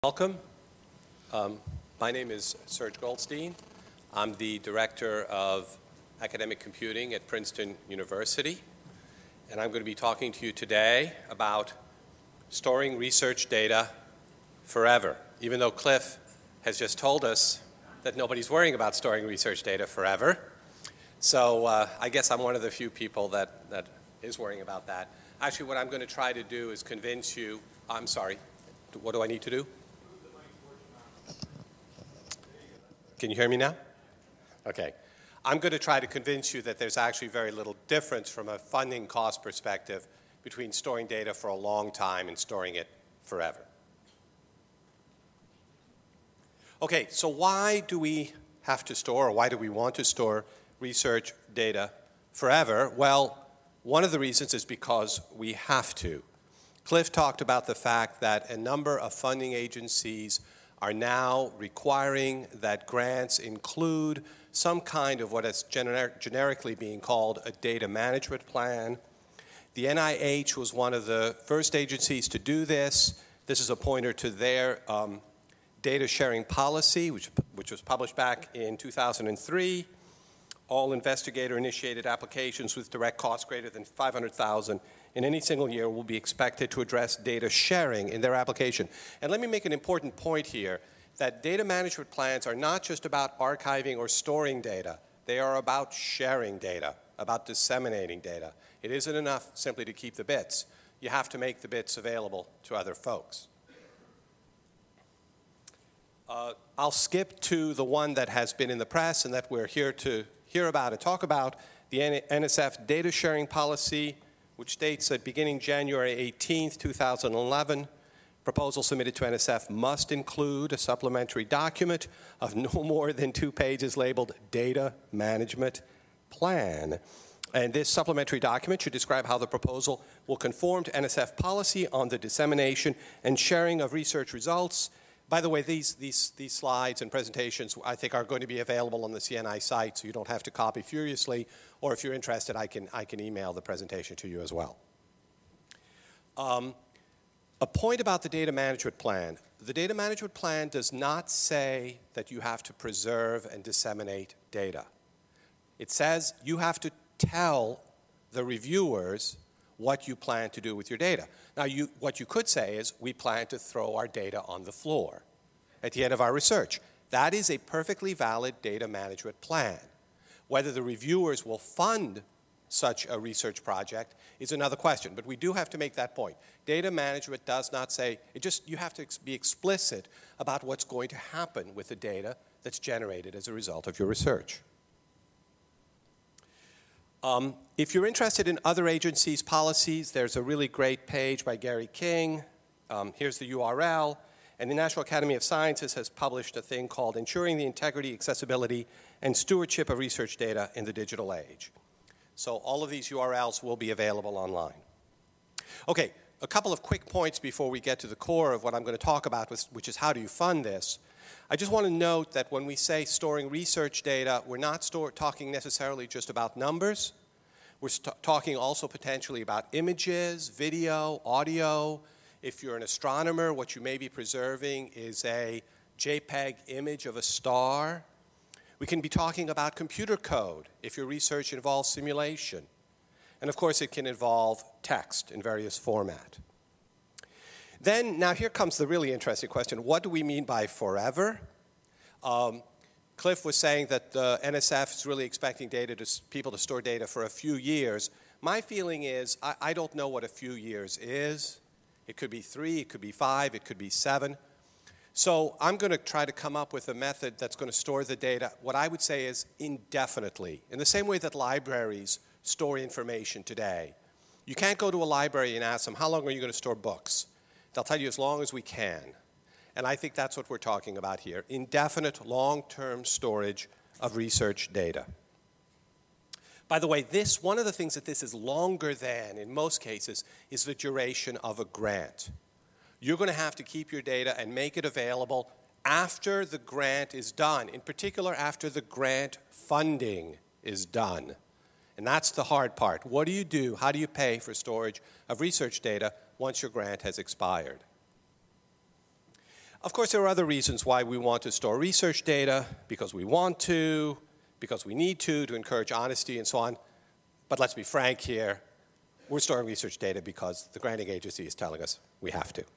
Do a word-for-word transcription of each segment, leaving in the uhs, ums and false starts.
Welcome. Um, my name is Serge Goldstein. I'm the Director of Academic Computing at Princeton University, and I'm going to be talking to you today about storing research data forever, even though Cliff has just told us that nobody's worrying about storing research data forever. So uh, I guess I'm one of the few people that, that is worrying about that. Actually, what I'm going to try to do is convince you, I'm sorry, what do I need to do? Can you hear me now? Okay. I'm going to try to convince you that there's actually very little difference from a funding cost perspective between storing data for a long time and storing it forever. Okay, so why do we have to store, or why do we want to store research data forever? Well, one of the reasons is because we have to. Cliff talked about the fact that a number of funding agencies are now requiring that grants include some kind of what is gener- generically being called a data management plan. The N I H was one of the first agencies to do this. This is a pointer to their um, data sharing policy, which, which was published back in two thousand three. All investigator-initiated applications with direct costs greater than five hundred thousand dollars in any single year will be expected to address data sharing in their application. And let me make an important point here, that data management plans are not just about archiving or storing data. They are about sharing data, about disseminating data. It isn't enough simply to keep the bits. You have to make the bits available to other folks. Uh, I'll skip to the one that has been in the press and that we're here to hear about and talk about, the N S F data sharing policy, which states that beginning January eighteenth, two thousand eleven, proposal submitted to N S F must include a supplementary document of no more than two pages labeled Data Management Plan. And this supplementary document should describe how the proposal will conform to N S F policy on the dissemination and sharing of research results. By the way, these, these, these slides and presentations, I think, are going to be available on the C N I site, so you don't have to copy furiously, or if you're interested, I can, I can email the presentation to you as well. Um, a point about the data management plan. The data management plan does not say that you have to preserve and disseminate data. It says you have to tell the reviewers what you plan to do with your data. Now, you, what you could say is, we plan to throw our data on the floor at the end of our research. That is a perfectly valid data management plan. Whether the reviewers will fund such a research project is another question, but we do have to make that point. Data management does not say, it just, you have to ex- be explicit about what's going to happen with the data that's generated as a result of your research. Um, if you're interested in other agencies' policies, there's a really great page by Gary King. Um, here's the U R L. And the National Academy of Sciences has published a thing called Ensuring the Integrity, Accessibility, and Stewardship of Research Data in the Digital Age. So all of these U R Ls will be available online. Okay, a couple of quick points before we get to the core of what I'm going to talk about, which is how do you fund this. I just want to note that when we say storing research data, we're not store, talking necessarily just about numbers. We're talking also potentially about images, video, audio. If you're an astronomer, what you may be preserving is a JPEG image of a star. We can be talking about computer code if your research involves simulation. And of course, it can involve text in various formats. Then, now here comes the really interesting question. What do we mean by forever? Um, Cliff was saying that the N S F is really expecting data to, people to store data for a few years. My feeling is I, I don't know what a few years is. It could be three, it could be five, it could be seven. So I'm going to try to come up with a method that's going to store the data, what I would say is indefinitely, in the same way that libraries store information today. You can't go to a library and ask them, how long are you going to store books? They'll tell you as long as we can. And I think that's what we're talking about here, indefinite long-term storage of research data. By the way, this, one of the things that this is longer than, in most cases, is the duration of a grant. You're going to have to keep your data and make it available after the grant is done, in particular after the grant funding is done. And that's the hard part. What do you do? How do you pay for storage of research data once your grant has expired? Of course, there are other reasons why we want to store research data, because we want to, because we need to, to encourage honesty and so on. But let's be frank here, we're storing research data because the granting agency is telling us we have to.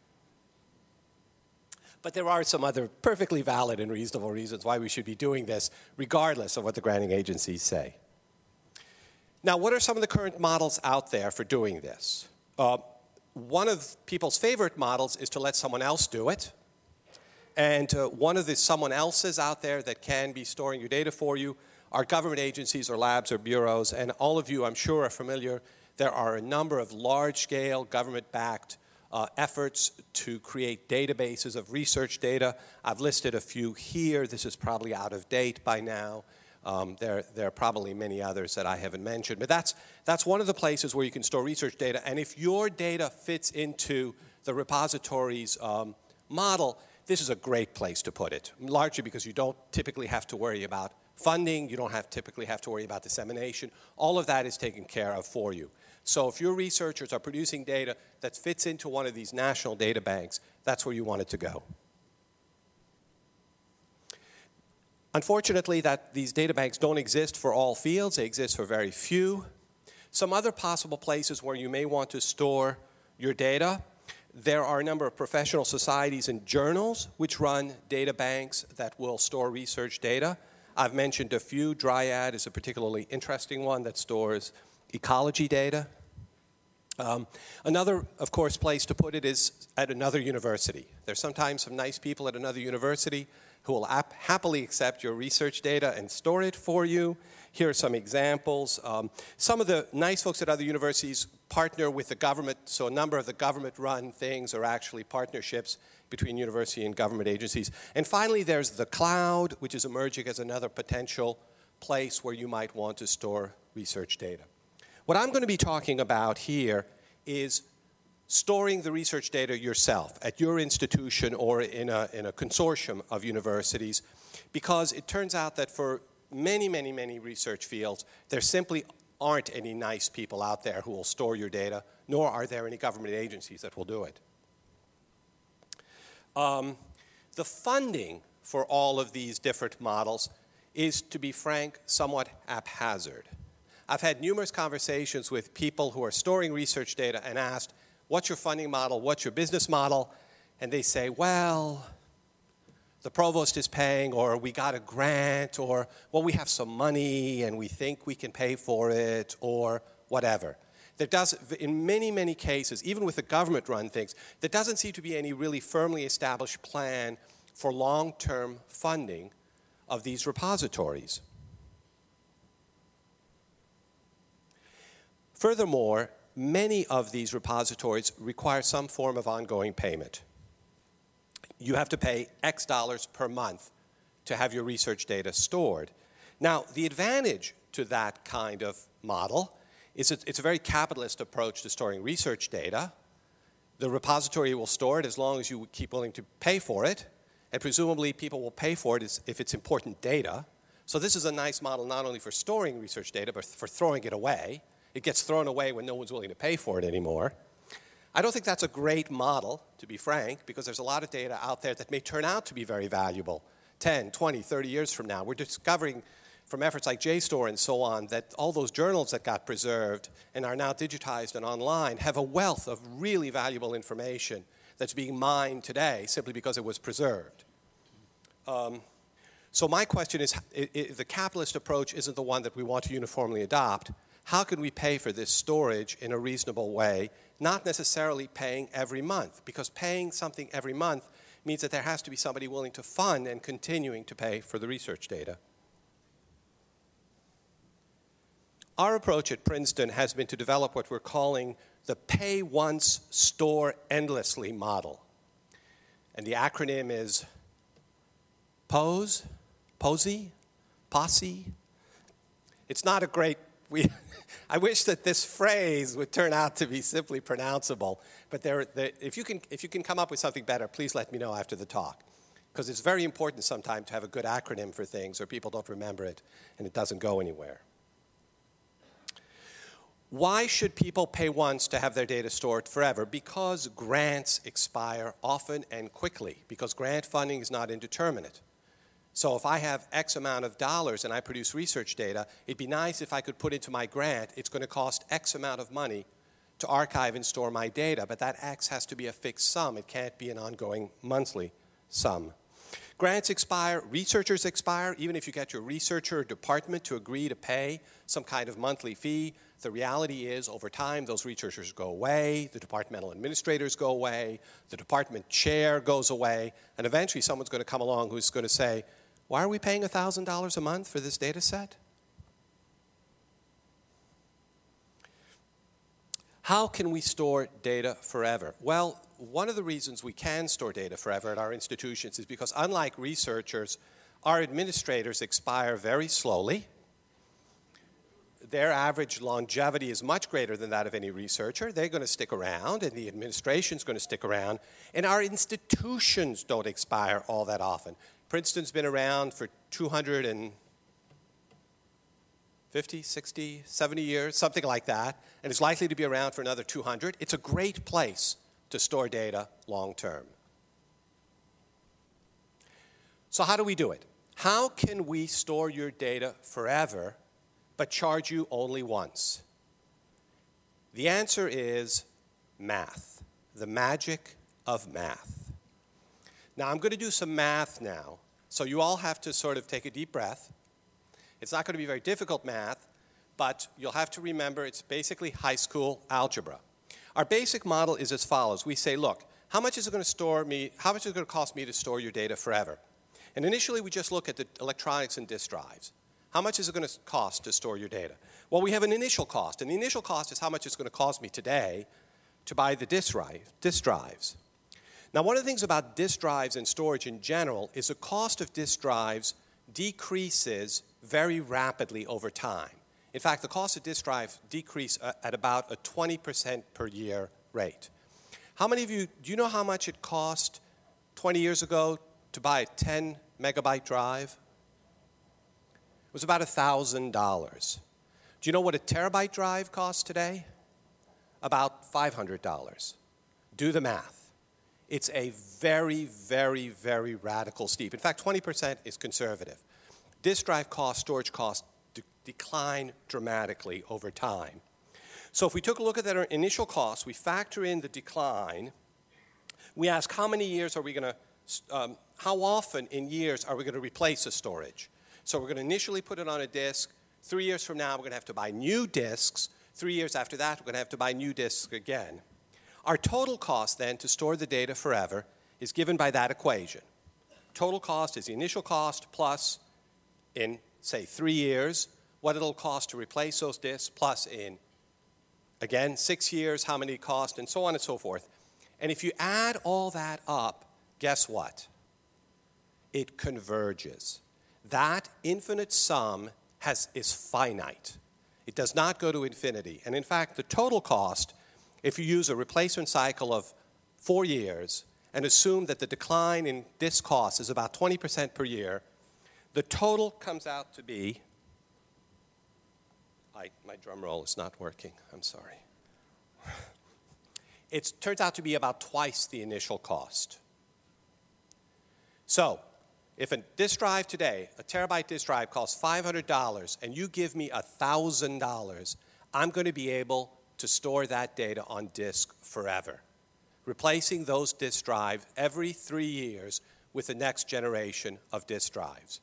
But there are some other perfectly valid and reasonable reasons why we should be doing this, regardless of what the granting agencies say. Now, what are some of the current models out there for doing this? Uh, one of people's favorite models is to let someone else do it. And uh, one of the someone else's out there that can be storing your data for you are government agencies or labs or bureaus. And all of you, I'm sure, are familiar. There are a number of large-scale government-backed uh, efforts to create databases of research data. I've listed a few here. This is probably out of date by now. Um, there, there are probably many others that I haven't mentioned. But that's, that's one of the places where you can store research data. And if your data fits into the repository's um, model, this is a great place to put it, largely because you don't typically have to worry about funding. You don't have typically have to worry about dissemination. All of that is taken care of for you. So if your researchers are producing data that fits into one of these national data banks, that's where you want it to go. Unfortunately, that these data banks don't exist for all fields. They exist for very few. Some other possible places where you may want to store your data: there are a number of professional societies and journals which run data banks that will store research data. I've mentioned a few. Dryad is a particularly interesting one that stores ecology data. Um, another, of course, place to put it is at another university. There's sometimes some nice people at another university who will happily accept your research data and store it for you. Here are some examples. Um, some of the nice folks at other universities partner with the government, so a number of the government-run things are actually partnerships between university and government agencies. And finally, there's the cloud, which is emerging as another potential place where you might want to store research data. What I'm going to be talking about here is storing the research data yourself at your institution or in a, in a consortium of universities, because it turns out that for many, many, many research fields, there simply aren't any nice people out there who will store your data, nor are there any government agencies that will do it. Um, the funding for all of these different models is, to be frank, somewhat haphazard. I've had numerous conversations with people who are storing research data and asked, what's your funding model, what's your business model? And they say, well, the provost is paying, or we got a grant, or, well, we have some money and we think we can pay for it, or whatever. There does, in many, many cases, even with the government-run things, there doesn't seem to be any really firmly established plan for long-term funding of these repositories. Furthermore, many of these repositories require some form of ongoing payment. You have to pay X dollars per month to have your research data stored. Now, the advantage to that kind of model is that it's a very capitalist approach to storing research data. The repository will store it as long as you keep willing to pay for it, and presumably people will pay for it if it's important data. So this is a nice model not only for storing research data, but for throwing it away. It gets thrown away when no one's willing to pay for it anymore. I don't think that's a great model, to be frank, because there's a lot of data out there that may turn out to be very valuable ten, twenty, thirty years from now. We're discovering from efforts like JSTOR and so on that all those journals that got preserved and are now digitized and online have a wealth of really valuable information that's being mined today simply because it was preserved. Um, so my question is, if the capitalist approach isn't the one that we want to uniformly adopt, how can we pay for this storage in a reasonable way, not necessarily paying every month? Because paying something every month means that there has to be somebody willing to fund and continuing to pay for the research data. Our approach at Princeton has been to develop what we're calling the pay once, store endlessly model. And the acronym is POSE, POSE, POSSE. It's not a great, we, I wish that this phrase would turn out to be simply pronounceable, but there, there, if, you can, if you can come up with something better, please let me know after the talk. Because it's very important sometimes to have a good acronym for things or people don't remember it and it doesn't go anywhere. Why should people pay once to have their data stored forever? Because grants expire often and quickly, because grant funding is not indeterminate. So if I have X amount of dollars and I produce research data, it'd be nice if I could put into my grant, it's going to cost X amount of money to archive and store my data, but that X has to be a fixed sum. It can't be an ongoing monthly sum. Grants expire, researchers expire. Even if you get your researcher or department to agree to pay some kind of monthly fee, the reality is over time those researchers go away, the departmental administrators go away, the department chair goes away, and eventually someone's going to come along who's going to say, why are we paying one thousand dollars a month for this data set? How can we store data forever? Well, one of the reasons we can store data forever at our institutions is because unlike researchers, our administrators expire very slowly. Their average longevity is much greater than that of any researcher. They're going to stick around, and the administration's going to stick around. And our institutions don't expire all that often. Princeton's been around for two hundred fifty, sixty, seventy years, something like that, and is likely to be around for another two hundred. It's a great place to store data long term. So how do we do it? How can we store your data forever but charge you only once? The answer is math, the magic of math. Now, I'm going to do some math now, so you all have to sort of take a deep breath. It's not going to be very difficult math, but you'll have to remember it's basically high school algebra. Our basic model is as follows. We say, look, how much is it going to store me, how much is it going to cost me to store your data forever? And initially, we just look at the electronics and disk drives. How much is it going to cost to store your data? Well, we have an initial cost, and the initial cost is how much it's going to cost me today to buy the disk, drive, disk drives. Now, one of the things about disk drives and storage in general is the cost of disk drives decreases very rapidly over time. In fact, the cost of disk drive decrease at about a twenty percent per year rate. How many of you, do you know how much it cost twenty years ago to buy a ten megabyte drive? It was about one thousand dollars. Do you know what a terabyte drive costs today? About five hundred dollars. Do the math. It's a very, very, very radical steep. In fact, twenty percent is conservative. Disk drive costs, storage costs de- decline dramatically over time. So if we took a look at that initial cost, we factor in the decline, we ask how many years are we going to, um, how often in years are we going to replace the storage? So we're going to initially put it on a disk. Three years from now, we're going to have to buy new disks. Three years after that, we're going to have to buy new disks again. Our total cost then to store the data forever is given by that equation. Total cost is the initial cost plus in, say, three years, what it'll cost to replace those disks, plus in, again, six years, how many it cost, and so on and so forth. And if you add all that up, guess what? It converges. That infinite sum has, is finite. It does not go to infinity. And in fact, the total cost, if you use a replacement cycle of four years and assume that the decline in disk cost is about twenty percent per year, the total comes out to be, I, my drum roll is not working, I'm sorry. It turns out to be about twice the initial cost. So, if a disk drive today, a terabyte disk drive costs five hundred dollars and you give me one thousand dollars, I'm going to be able to store that data on disk forever, replacing those disk drives every three years with the next generation of disk drives.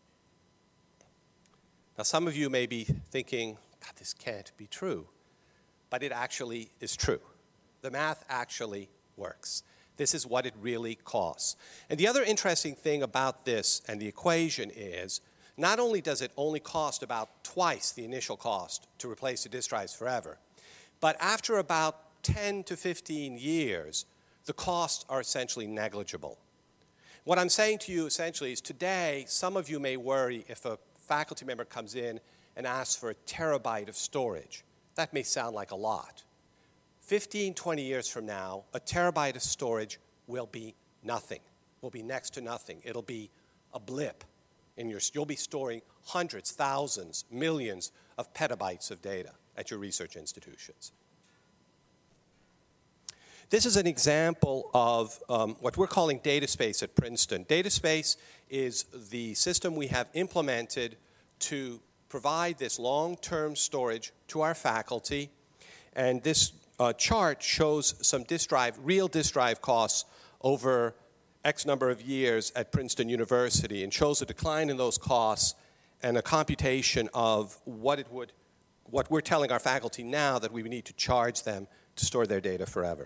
Now, some of you may be thinking, God, this can't be true, but it actually is true. The math actually works. This is what it really costs. And the other interesting thing about this and the equation is, not only does it only cost about twice the initial cost to replace the disk drives forever, but after about ten to fifteen years, the costs are essentially negligible. What I'm saying to you essentially is today, some of you may worry if a faculty member comes in and asks for a terabyte of storage. That may sound like a lot. fifteen, twenty years from now, a terabyte of storage will be nothing, will be next to nothing. It'll be a blip in your, you'll be storing hundreds, thousands, millions of petabytes of data. at your research institutions. This is an example of um, what we're calling DataSpace at Princeton. DataSpace is the system we have implemented to provide this long-term storage to our faculty. And this uh, chart shows some disk drive, real disk drive costs over X number of years at Princeton University, and shows a decline in those costs and a computation of what it would, what we're telling our faculty now that we need to charge them to store their data forever.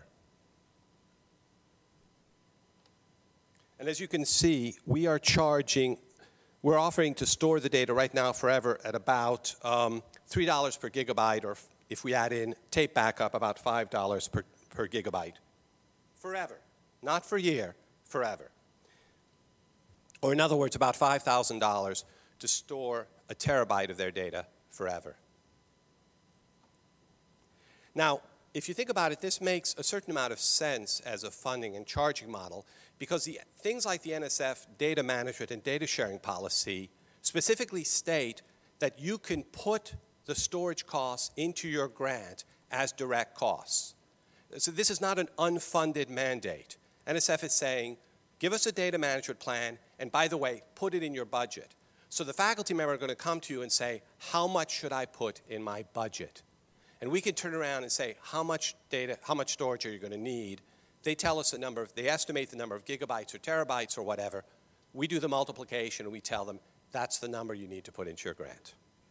And as you can see, we are charging, we're offering to store the data right now forever at about um, three dollars per gigabyte, or if we add in tape backup, about five dollars per, per gigabyte. Forever. Not for a year, forever. Or in other words, about five thousand dollars to store a terabyte of their data forever. Now, if you think about it, this makes a certain amount of sense as a funding and charging model, because the, things like the N S F data management and data sharing policy specifically state that you can put the storage costs into your grant as direct costs. So this is not an unfunded mandate. N S F is saying, give us a data management plan, and by the way, put it in your budget. So the faculty member are going to come to you and say, how much should I put in my budget? And we can turn around and say, how much data, how much storage are you going to need? They tell us the number, of, they estimate the number of gigabytes or terabytes or whatever. We do the multiplication and we tell them, that's the number you need to put into your grant.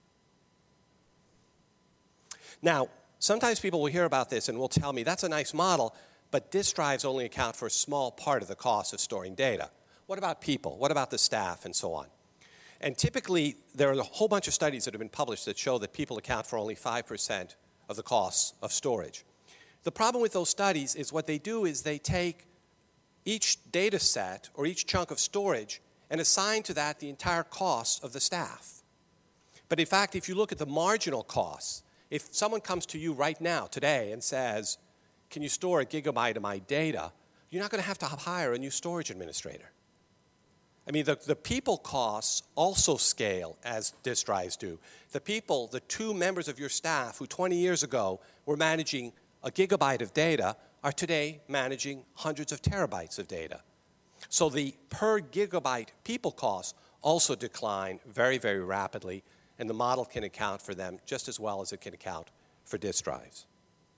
Now, sometimes people will hear about this and will tell me, that's a nice model, but disk drives only account for a small part of the cost of storing data. What about people? What about the staff and so on? And typically, there are a whole bunch of studies that have been published that show that people account for only five percent of the costs of storage. The problem with those studies is what they do is they take each data set or each chunk of storage and assign to that the entire cost of the staff. But in fact, if you look at the marginal costs, if someone comes to you right now, today, and says, can you store a gigabyte of my data, you're not going to have to hire a new storage administrator. I mean, the, the people costs also scale as disk drives do. The people, the two members of your staff who twenty years ago were managing a gigabyte of data are today managing hundreds of terabytes of data. So the per gigabyte people costs also decline very, very rapidly, and the model can account for them just as well as it can account for disk drives.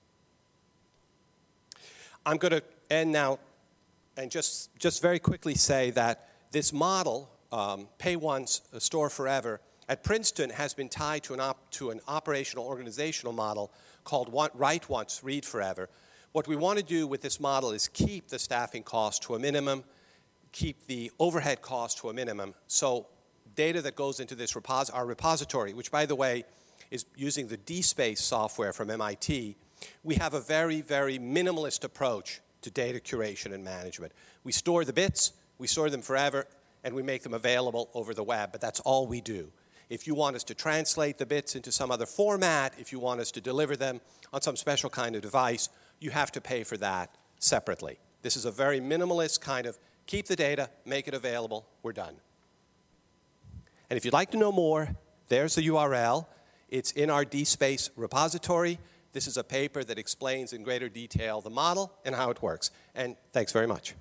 I'm going to end now and just, just very quickly say that this model, um, pay once, store forever, at Princeton has been tied to an, op to an operational organizational model called write once, read forever. What we want to do with this model is keep the staffing cost to a minimum, keep the overhead cost to a minimum. So data that goes into this repos our repository, which by the way is using the DSpace software from M I T, we have a very, very minimalist approach to data curation and management. We store the bits, we store them forever, and we make them available over the web, but that's all we do. If you want us to translate the bits into some other format, if you want us to deliver them on some special kind of device, you have to pay for that separately. This is a very minimalist kind of keep the data, make it available, we're done. And if you'd like to know more, there's the U R L. It's in our DSpace repository. This is a paper that explains in greater detail the model and how it works. And thanks very much.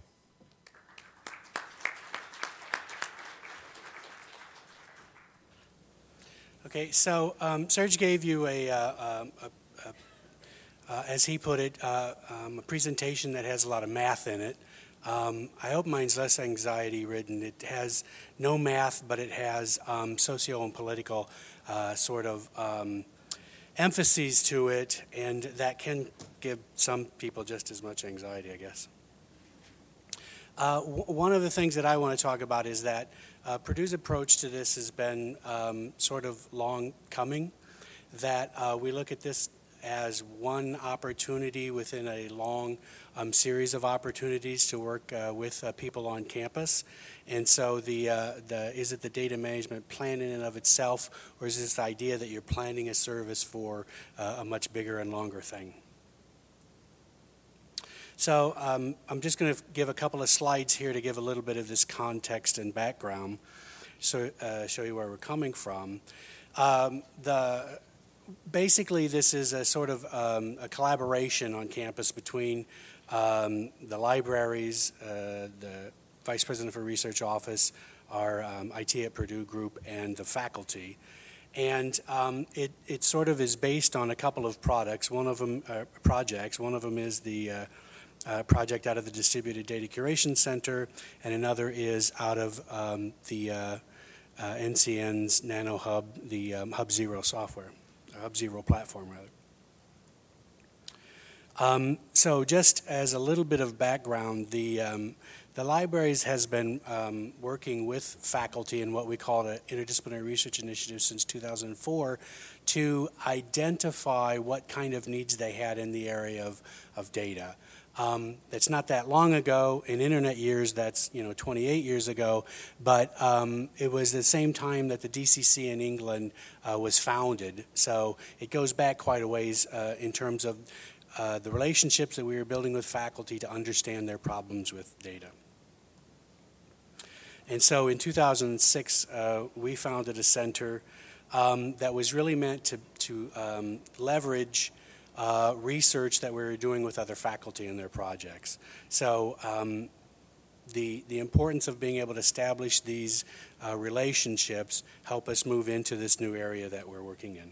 Okay, so um, Serge gave you a, uh, um, a, a uh, as he put it, uh, um, a presentation that has a lot of math in it. Um, I hope mine's less anxiety-ridden. It has no math, but it has um, socio and political uh, sort of um, emphases to it, and that can give some people just as much anxiety, I guess. Uh, w one of the things that I want to talk about is that uh, Purdue's approach to this has been um, sort of long coming, that uh, we look at this as one opportunity within a long um, series of opportunities to work uh, with uh, people on campus. And so the, uh, the, is it the data management plan in and of itself, or is this the idea that you're planning a service for uh, a much bigger and longer thing? So um, I'm just going to give a couple of slides here to give a little bit of this context and background, so uh, show you where we're coming from. Um, the basically, this is a sort of um, a collaboration on campus between um, the libraries, uh, the Vice President for Research Office, our um, I T at Purdue group, and the faculty. And um, it, it sort of is based on a couple of products. One of them, uh, projects. One of them is the uh, uh, project out of the Distributed Data Curation Center, and another is out of um, the uh, uh, N C N's NanoHub, the um, Hub Zero software, Hub Zero platform, rather. Um, so just as a little bit of background, the um, the libraries has been um, working with faculty in what we call an interdisciplinary research initiative since two thousand four to identify what kind of needs they had in the area of, of data. Um, it's not that long ago. In internet years, that's you know twenty-eight years ago, but um, it was the same time that the D C C in England uh, was founded. So it goes back quite a ways uh, in terms of uh, the relationships that we were building with faculty to understand their problems with data. And so in two thousand six, uh, we founded a center um, that was really meant to, to um, leverage uh, research that we were doing with other faculty in their projects. So um, the, the importance of being able to establish these uh, relationships help us move into this new area that we're working in.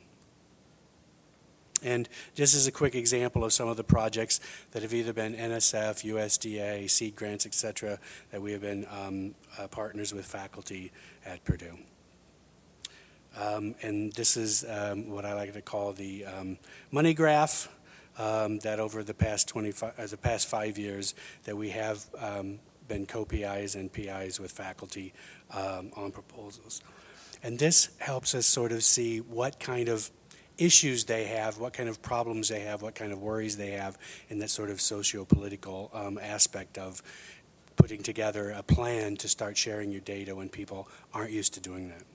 And just as a quick example of some of the projects that have either been N S F, U S D A, seed grants, et cetera, that we have been um, uh, partners with faculty at Purdue. Um, and this is um, what I like to call the um, money graph um, that over the past twenty-five, uh, the past five years that we have um, been co-P Is and P Is with faculty um, on proposals. And this helps us sort of see what kind of issues they have, what kind of problems they have, what kind of worries they have in that sort of socio-political um, aspect of putting together a plan to start sharing your data when people aren't used to doing that.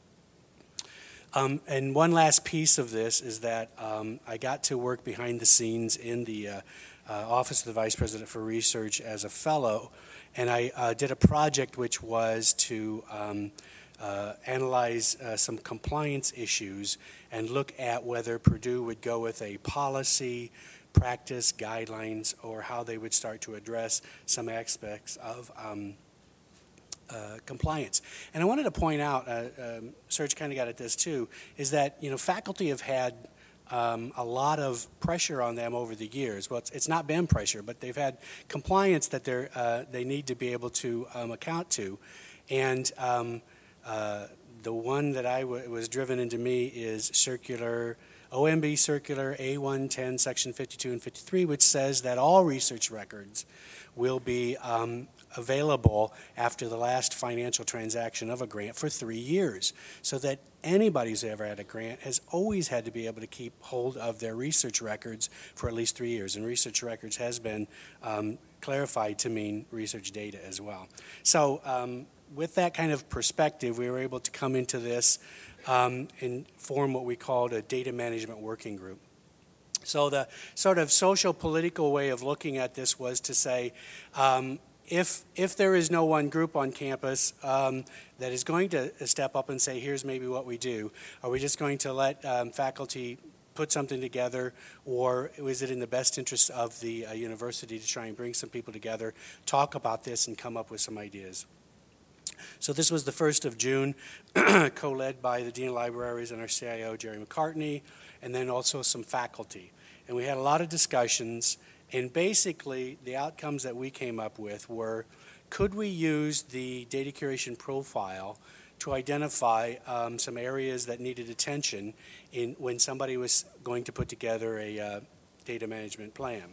Um, and one last piece of this is that um, I got to work behind the scenes in the uh, uh, Office of the Vice President for Research as a fellow, and I uh, did a project which was to um, uh, analyze uh, some compliance issues and look at whether Purdue would go with a policy, practice, guidelines, or how they would start to address some aspects of um, Uh, compliance. And I wanted to point out, uh, um, Serge kind of got at this too, is that you know faculty have had um, a lot of pressure on them over the years. Well, it's, it's not been pressure, but they've had compliance that they're uh, they need to be able to um, account to. And um, uh, the one that I w was driven into me is circular O M B Circular A one ten, Section fifty-two and fifty-three, which says that all research records will be um, available after the last financial transaction of a grant for three years, so that anybody who's ever had a grant has always had to be able to keep hold of their research records for at least three years. And research records has been um, clarified to mean research data as well. So um, with that kind of perspective, we were able to come into this um, and form what we called a data management working group. So the sort of social political way of looking at this was to say, um, If, if there is no one group on campus um, that is going to step up and say, here's maybe what we do, are we just going to let um, faculty put something together, or is it in the best interest of the uh, university to try and bring some people together, talk about this, and come up with some ideas? So this was the first of June, co-led by the Dean of Libraries and our C I O, Jerry McCartney, and then also some faculty. And we had a lot of discussions. And basically, the outcomes that we came up with were, could we use the data curation profile to identify um, some areas that needed attention in when somebody was going to put together a uh, data management plan?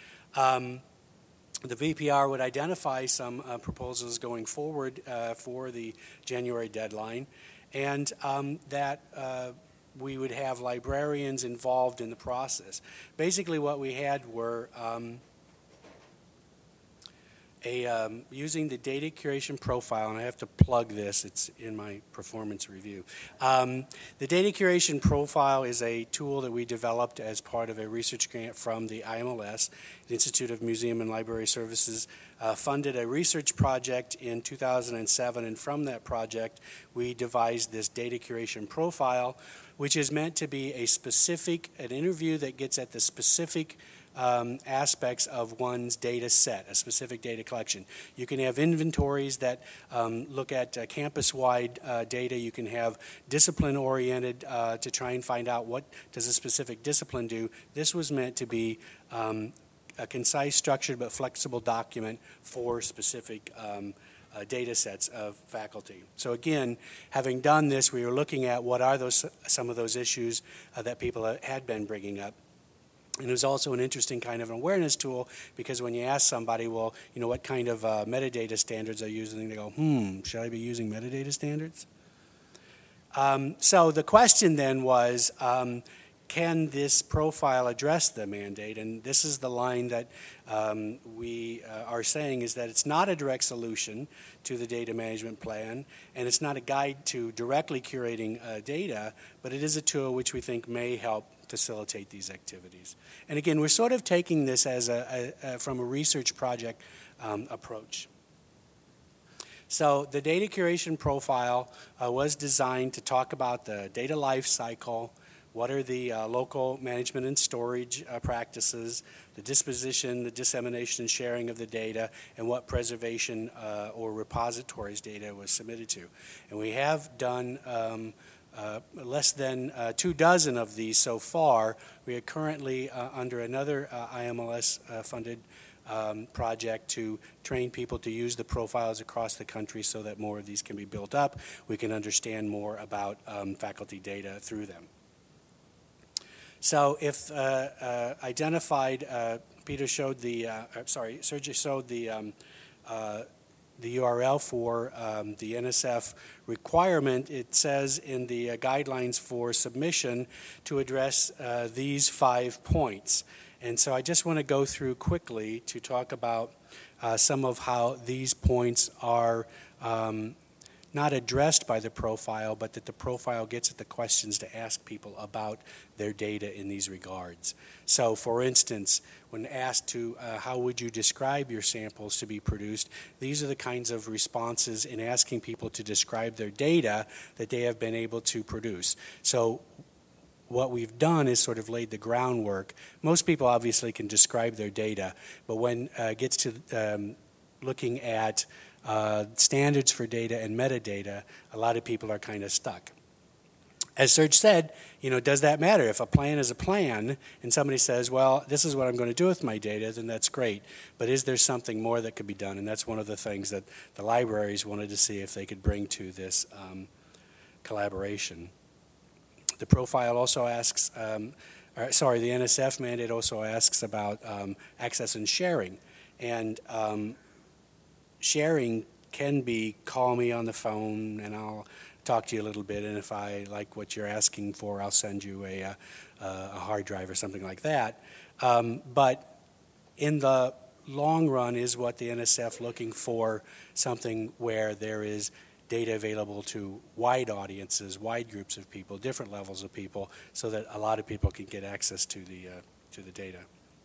Um, the V P R would identify some uh, proposals going forward uh, for the January deadline, and um, that uh, we would have librarians involved in the process. Basically what we had were um, a um, using the data curation profile, and I have to plug this, it's in my performance review. Um, the data curation profile is a tool that we developed as part of a research grant from the I M L S, the Institute of Museum and Library Services, uh, funded a research project in two thousand seven, and from that project we devised this data curation profile, which is meant to be a specific, an interview that gets at the specific Um, aspects of one's data set, a specific data collection. You can have inventories that um, look at uh, campus-wide uh, data. You can have discipline-oriented uh, to try and find out what does a specific discipline do. This was meant to be um, a concise, structured, but flexible document for specific um, uh, data sets of faculty. So again, having done this, we were looking at what are those some of those issues uh, that people had been bringing up. And it was also an interesting kind of an awareness tool, because when you ask somebody, well, you know, what kind of uh, metadata standards are you using, they go, hmm, should I be using metadata standards? Um, so the question then was, um, can this profile address the mandate? And this is the line that um, we uh, are saying, is that it's not a direct solution to the data management plan, and it's not a guide to directly curating uh, data, but it is a tool which we think may help facilitate these activities. And again, we're sort of taking this as a, a, a from a research project um, approach. So the data curation profile uh, was designed to talk about the data life cycle, what are the uh, local management and storage uh, practices, the disposition, the dissemination and sharing of the data, and what preservation uh, or repositories data was submitted to. And we have done um, Uh, less than uh, two dozen of these so far. We are currently uh, under another uh, I M L S-funded uh, um, project to train people to use the profiles across the country so that more of these can be built up. We can understand more about um, faculty data through them. So if uh, uh, identified, uh, Peter showed the, uh, sorry, Sergey showed the um, uh, the U R L for um, the N S F requirement. It says in the uh, guidelines for submission to address uh, these five points. And so I just want to go through quickly to talk about uh, some of how these points are um, not addressed by the profile, but that the profile gets at the questions to ask people about their data in these regards. So for instance, when asked to uh, how would you describe your samples to be produced, these are the kinds of responses in asking people to describe their data that they have been able to produce. So what we've done is sort of laid the groundwork. Most people obviously can describe their data, but when uh, it gets to um, looking at uh, standards for data and metadata, a lot of people are kind of stuck. As Serge said, you know, does that matter? If a plan is a plan and somebody says, well, this is what I'm going to do with my data, then that's great. But is there something more that could be done? And that's one of the things that the libraries wanted to see if they could bring to this um, collaboration. The profile also asks, um, or, sorry, the N S F mandate also asks about um, access and sharing. And um, sharing can be, call me on the phone and I'll talk to you a little bit, and if I like what you're asking for, I'll send you a, a, a hard drive or something like that. Um, but in the long run, is what the N S F looking for something where there is data available to wide audiences, wide groups of people, different levels of people, so that a lot of people can get access to the, uh, to the data.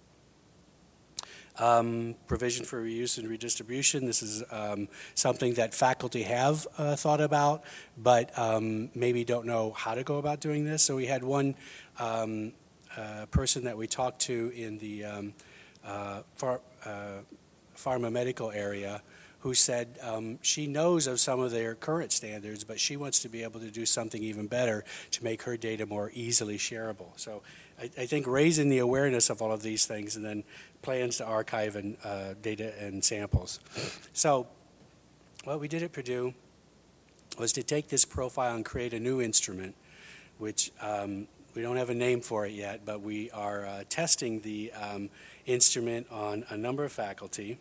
Um, provision for reuse and redistribution. This is um, something that faculty have uh, thought about, but um, maybe don't know how to go about doing this. So we had one um, uh, person that we talked to in the um, uh, phar uh, pharma medical area who said um, she knows of some of their current standards, but she wants to be able to do something even better to make her data more easily shareable. So I, I think raising the awareness of all of these things, and then plans to archive and uh, data and samples. So what we did at Purdue was to take this profile and create a new instrument, which um, we don't have a name for it yet, but we are uh, testing the um, instrument on a number of faculty.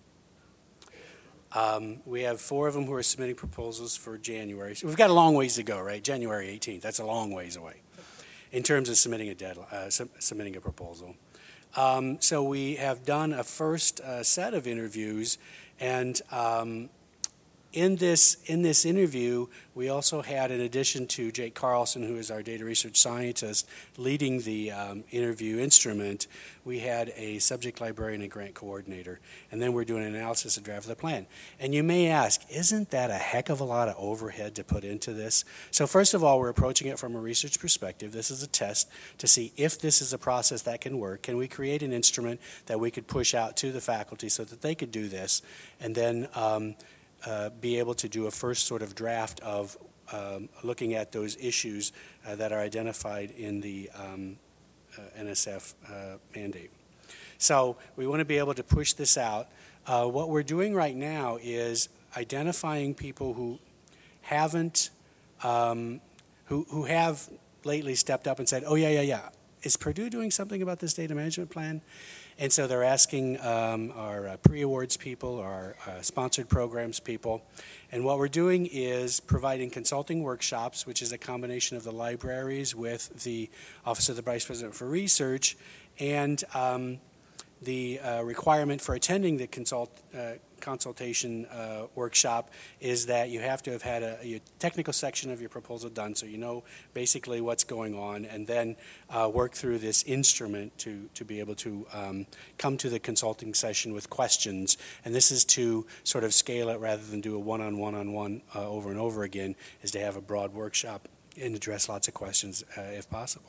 Um, we have four of them who are submitting proposals for January. So we've got a long ways to go, right? January eighteenth, that's a long ways away in terms of submitting a deadline, uh, sub submitting a proposal. Um, so we have done a first uh, set of interviews, And um, in this in this interview, we also had, in addition to Jake Carlson, who is our data research scientist, leading the um, interview instrument, we had a subject librarian and grant coordinator. And then we're doing an analysis and draft of the plan. And you may ask, isn't that a heck of a lot of overhead to put into this? So first of all, we're approaching it from a research perspective. This is a test to see if this is a process that can work. Can we create an instrument that we could push out to the faculty so that they could do this? And then um, Uh, be able to do a first sort of draft of um, looking at those issues uh, that are identified in the um, uh, N S F uh, mandate. So we want to be able to push this out. Uh, what we're doing right now is identifying people who haven't, um, who, who have lately stepped up and said, oh, yeah, yeah, yeah. Is Purdue doing something about this data management plan? And so they're asking um, our uh, pre-awards people, our uh, sponsored programs people. And what we're doing is providing consulting workshops, which is a combination of the libraries with the Office of the Vice President for Research, and um, the uh, requirement for attending the consult, uh, consultation uh, workshop is that you have to have had a, a technical section of your proposal done, so you know basically what's going on, and then uh, work through this instrument to, to be able to um, come to the consulting session with questions. And this is to sort of scale it rather than do a one-on-one-on-one uh, over and over again, is to have a broad workshop and address lots of questions uh, if possible.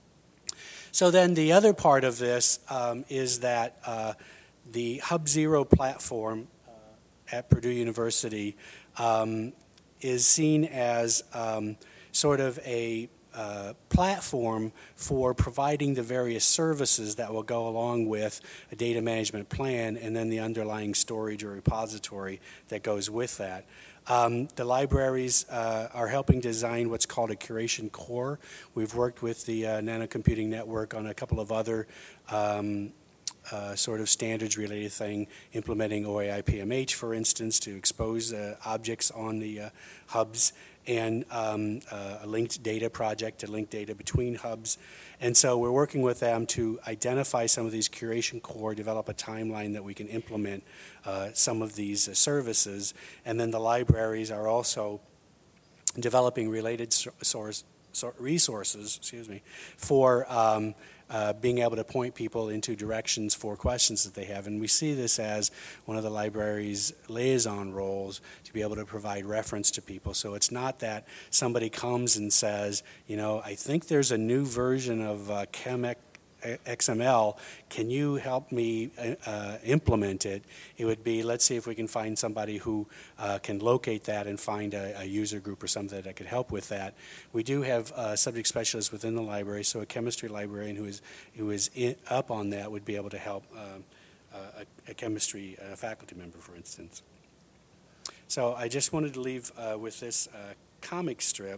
So then the other part of this um, is that uh, the Hub Zero platform uh, at Purdue University um, is seen as um, sort of a uh, platform for providing the various services that will go along with a data management plan and then the underlying storage or repository that goes with that. Um, the libraries uh, are helping design what's called a curation core. We've worked with the uh, Nanocomputing Network on a couple of other um, uh, sort of standards-related thing, implementing O A I P M H, for instance, to expose uh, objects on the uh, hubs, and um, uh, a linked data project to link data between hubs. And so we're working with them to identify some of these curation core, develop a timeline that we can implement uh, some of these uh, services. And then the libraries are also developing related source, source resources, excuse me, for um, uh, being able to point people into directions for questions that they have. And we see this as one of the library's liaison roles, to be able to provide reference to people. So it's not that somebody comes and says, you know, I think there's a new version of uh, Chem X M L, can you help me uh, implement it? It would be, let's see if we can find somebody who uh, can locate that and find a, a user group or something that could help with that. We do have uh, subject specialists within the library, so a chemistry librarian who is, who is in, up on that would be able to help um, uh, a, a chemistry uh, faculty member, for instance. So I just wanted to leave uh, with this uh, comic strip.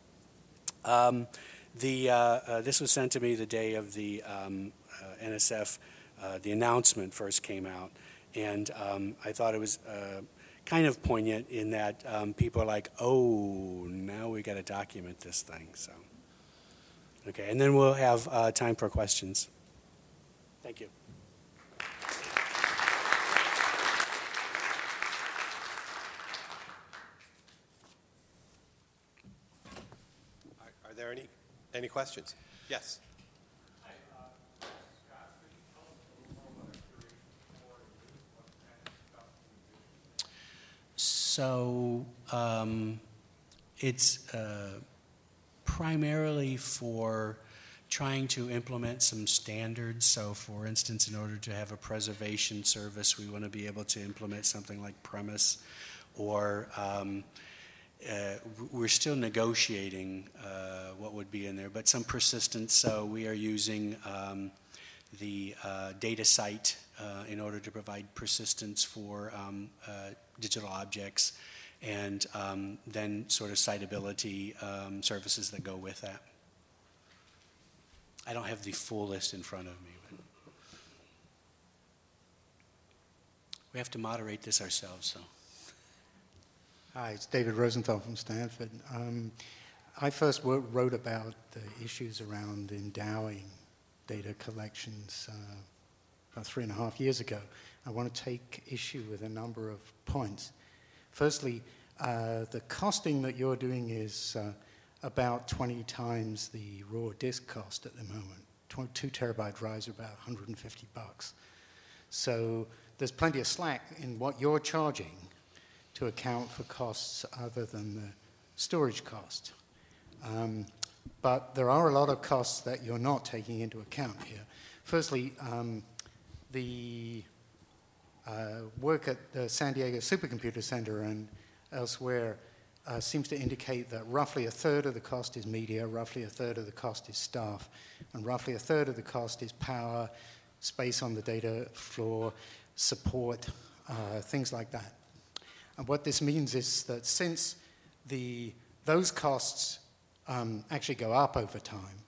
Um, The, uh, uh, this was sent to me the day of the um, uh, N S F, uh, the announcement first came out, and um, I thought it was uh, kind of poignant in that um, people are like, oh, now we got to document this thing. So, okay, and then we'll have uh, time for questions. Thank you. Are, are there any? Any questions? Yes. Hi, uh, Scott, could you tell us a little more about a curation core and what kind of stuff you do? So um, it's uh, primarily for trying to implement some standards. So for instance, in order to have a preservation service, we want to be able to implement something like Premise, or um, Uh, we're still negotiating uh, what would be in there, but some persistence. So we are using um, the uh, data site uh, in order to provide persistence for um, uh, digital objects, and um, then sort of citability um, services that go with that. I don't have the full list in front of me, but we have to moderate this ourselves, so. Hi, it's David Rosenthal from Stanford. Um, I first wrote, wrote about the issues around endowing data collections uh, about three and a half years ago. I want to take issue with a number of points. Firstly, uh, the costing that you're doing is uh, about twenty times the raw disk cost at the moment. Tw- two terabyte drives are about one hundred fifty bucks. So there's plenty of slack in what you're charging to account for costs other than the storage cost. Um, but there are a lot of costs that you're not taking into account here. Firstly, um, the uh, work at the San Diego Supercomputer Center and elsewhere uh, seems to indicate that roughly a third of the cost is media, roughly a third of the cost is staff, and roughly a third of the cost is power, space on the data floor, support, uh, things like that. And what this means is that since the, those costs um, actually go up over time,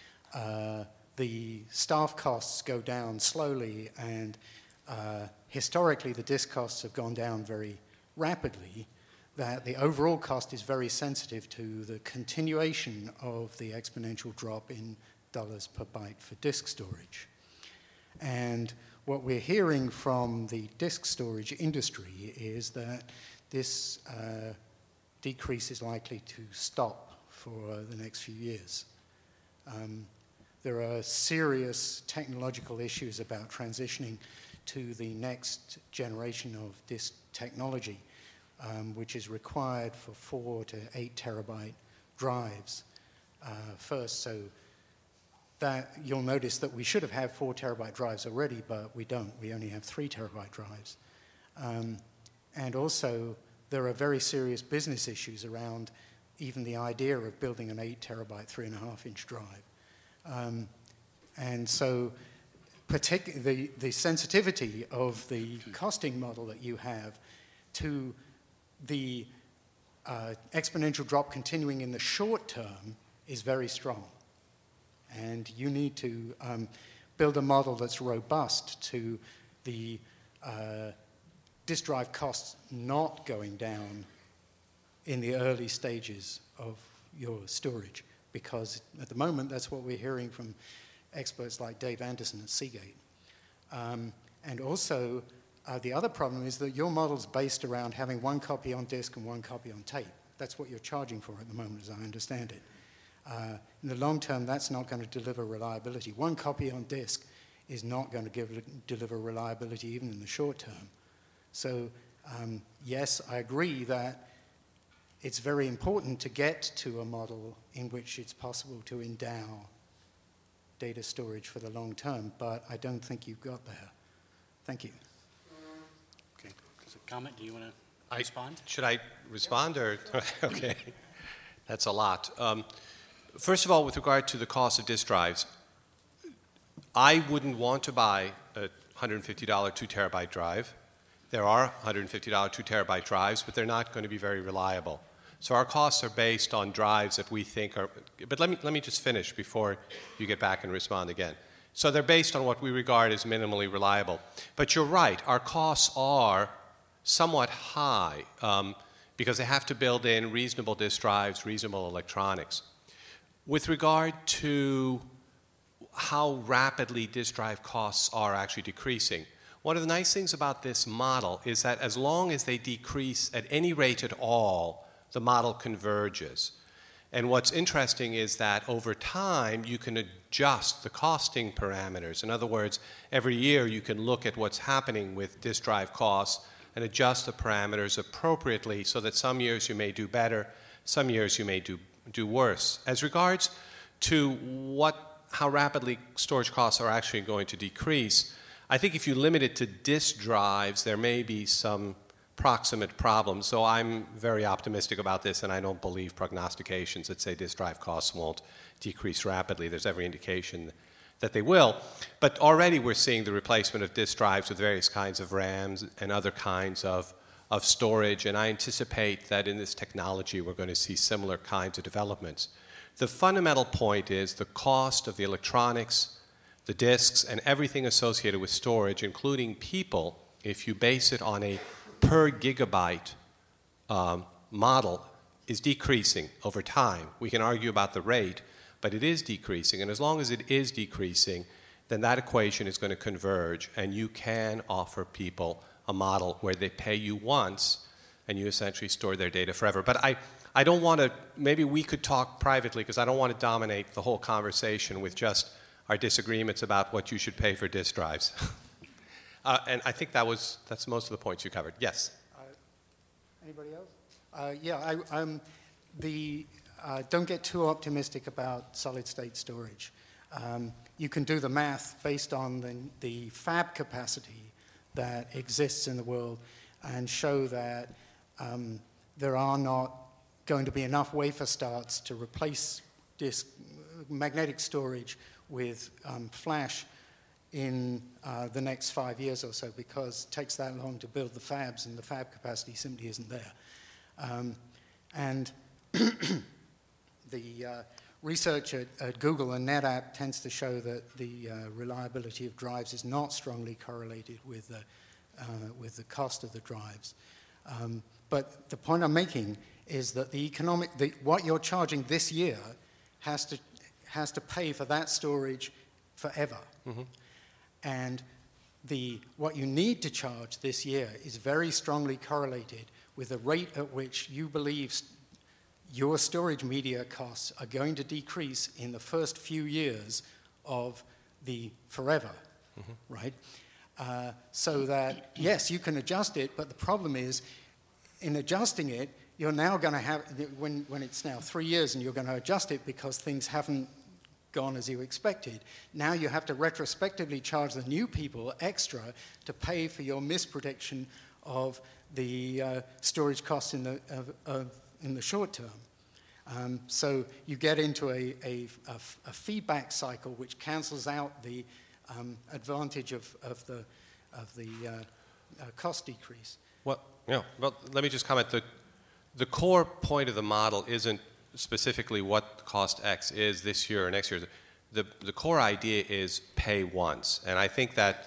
uh, the staff costs go down slowly, and uh, historically the disk costs have gone down very rapidly, that the overall cost is very sensitive to the continuation of the exponential drop in dollars per byte for disk storage. And what we're hearing from the disk storage industry is that this uh, decrease is likely to stop for the next few years. Um, there are serious technological issues about transitioning to the next generation of disk technology, um, which is required for four to eight terabyte drives uh, first. So that you'll notice that we should have had four terabyte drives already, but we don't. We only have three terabyte drives. Um, and also, there are very serious business issues around even the idea of building an eight terabyte, three and a half inch drive. Um, and so, partic- the, the sensitivity of the costing model that you have to the uh, exponential drop continuing in the short term is very strong. And you need to um, build a model that's robust to the uh, disk drive costs not going down in the early stages of your storage, because at the moment that's what we're hearing from experts like Dave Anderson at Seagate. Um, and also, uh, the other problem is that your model's based around having one copy on disk and one copy on tape. That's what you're charging for at the moment, as I understand it. Uh, in the long term, that's not going to deliver reliability. One copy on disk is not going to give, deliver reliability even in the short term. So, um, yes, I agree that it's very important to get to a model in which it's possible to endow data storage for the long term, but I don't think you've got there. Thank you. Okay. There's a comment. Do you want to respond? Should I respond or? Okay. That's a lot. Um, first of all, with regard to the cost of disk drives, I wouldn't want to buy a one hundred fifty dollars two terabyte drive. There are one hundred fifty dollars two terabyte drives, but they're not going to be very reliable. So our costs are based on drives that we think are, but let me, let me just finish before you get back and respond again. So they're based on what we regard as minimally reliable. But you're right, our costs are somewhat high um, because they have to build in reasonable disk drives, reasonable electronics. With regard to how rapidly disk drive costs are actually decreasing, one of the nice things about this model is that as long as they decrease at any rate at all, the model converges. And what's interesting is that over time, you can adjust the costing parameters. In other words, every year you can look at what's happening with disk drive costs and adjust the parameters appropriately so that some years you may do better, some years you may do, do worse. As regards to what, how rapidly storage costs are actually going to decrease, I think if you limit it to disk drives, there may be some proximate problems. So I'm very optimistic about this, and I don't believe prognostications that say disk drive costs won't decrease rapidly. There's every indication that they will. But already we're seeing the replacement of disk drives with various kinds of RAMs and other kinds of, of storage, and I anticipate that in this technology we're going to see similar kinds of developments. The fundamental point is the cost of the electronics, the disks, and everything associated with storage, including people, if you base it on a per gigabyte um, model, is decreasing over time. We can argue about the rate, but it is decreasing. And as long as it is decreasing, then that equation is going to converge, and you can offer people a model where they pay you once, and you essentially store their data forever. But I, I don't want to, maybe we could talk privately, because I don't want to dominate the whole conversation with just our disagreements about what you should pay for disk drives. uh, and I think that was, that's most of the points you covered. Yes? Uh, anybody else? Uh, yeah, I, um, the, uh, don't get too optimistic about solid-state storage. Um, you can do the math based on the, the fab capacity that exists in the world and show that um, there are not going to be enough wafer starts to replace disk magnetic storage with um, flash in uh, the next five years or so, because it takes that long to build the fabs and the fab capacity simply isn't there. Um, and the uh, research at, at Google and NetApp tends to show that the uh, reliability of drives is not strongly correlated with the, uh, with the cost of the drives. Um, but the point I'm making is that the economic, the, what you're charging this year has to, has to pay for that storage forever. Mm-hmm. And the, what you need to charge this year is very strongly correlated with the rate at which you believe st- your storage media costs are going to decrease in the first few years of the forever, mm-hmm. right? Uh, so that, yes, you can adjust it, but the problem is, in adjusting it, you're now going to have, when, when it's now three years and you're going to adjust it because things haven't gone as you expected, now you have to retrospectively charge the new people extra to pay for your misprediction of the uh, storage costs in the, of, of, in the short term. Um, so you get into a, a, a, a feedback cycle which cancels out the um, advantage of, of the, of the uh, uh, cost decrease. Well, yeah, well, let me just comment. The, the core point of the model isn't specifically what cost X is this year or next year. The, the core idea is pay once. And I think that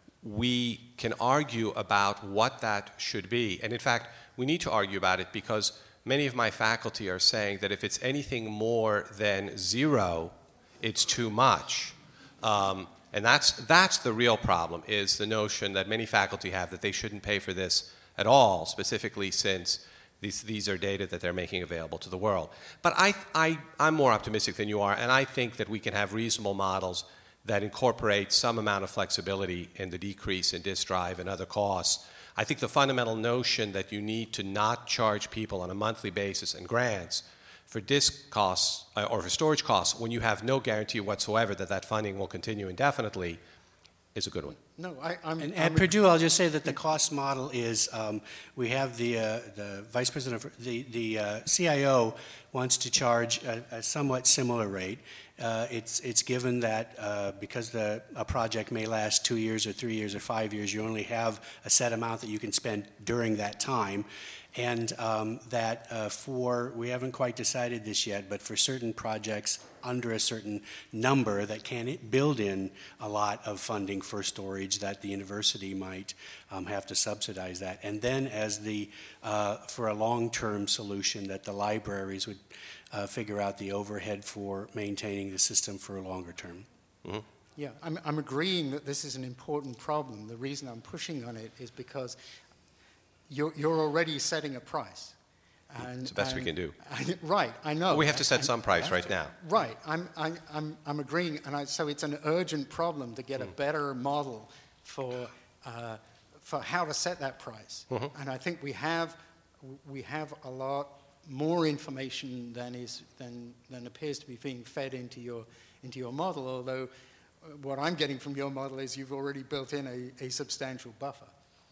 we can argue about what that should be. And in fact, we need to argue about it because many of my faculty are saying that if it's anything more than zero, it's too much. Um, and that's, that's the real problem, is the notion that many faculty have that they shouldn't pay for this at all, specifically since these, these are data that they're making available to the world. But I, I, I'm more optimistic than you are, and I think that we can have reasonable models that incorporate some amount of flexibility in the decrease in disk drive and other costs. I think the fundamental notion that you need to not charge people on a monthly basis and grants for disk costs uh, or for storage costs when you have no guarantee whatsoever that that funding will continue indefinitely is a good one. No, I, I'm... And I'm at Purdue, I'll just say that the cost model is, um, we have the, uh, the vice president of, the, the uh, C I O wants to charge a, a somewhat similar rate. Uh, it's, it's given that uh, because the, a project may last two years or three years or five years, you only have a set amount that you can spend during that time. And um, that uh, for, we haven't quite decided this yet, but for certain projects under a certain number that can build in a lot of funding for storage, that the university might um, have to subsidize that. And then as the, uh, for a long-term solution, that the libraries would uh, figure out the overhead for maintaining the system for a longer term. Mm-hmm. Yeah, I'm, I'm agreeing that this is an important problem. The reason I'm pushing on it is because you're, you're already setting a price. And, it's the best and, we can do. I, right, I know. But we have to set and, some price right now. Right, I'm, I, I'm, I'm agreeing, and I, so it's an urgent problem to get mm. a better model for, uh, for how to set that price. Mm-hmm. And I think we have, we have a lot more information than, is, than, than appears to be being fed into your, into your model, although what I'm getting from your model is you've already built in a, a substantial buffer.